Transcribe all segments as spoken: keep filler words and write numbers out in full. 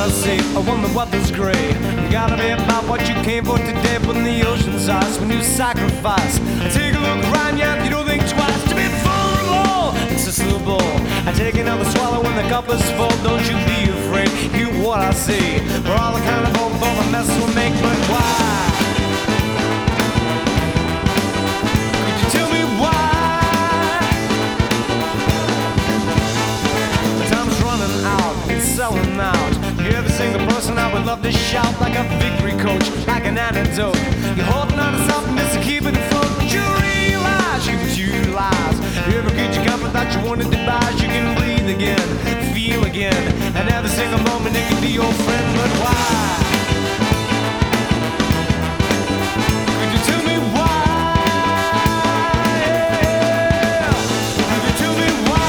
I see, I wonder what there's gray. Gotta be about what you came for today. When the ocean's ice, when you sacrifice. Take a look around you, you don't think twice. To be vulnerable, it's a slow ball. I take another swallow when the cup is full. Don't you be afraid, hear what I see. We're all accountable for the mess we make, but why? Could you tell me why? The time's running out, it's selling out. You're every single person I would love to shout like a victory coach, like an antidote. You're holding on to something just to keep it afloat. But you realize you can utilize. You ever get your comfort that you wanted to buy? You can breathe again, feel again, and every single moment it can be your friend. But why? Could you tell me why? Yeah. Could you tell me why?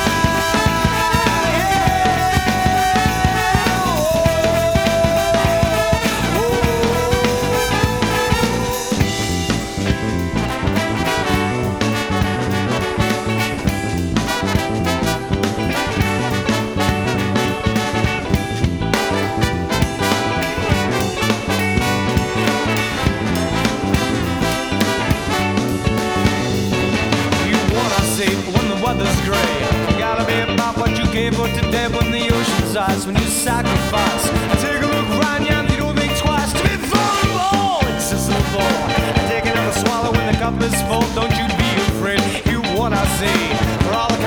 Weather's gray. Gotta be about what you gave for today. When the ocean's ice, when you sacrifice. Take a look around you and you don't think twice. To be vulnerable, it's just a ball. Take another swallow when the cup is full. Don't you be afraid, hear what I say. For all the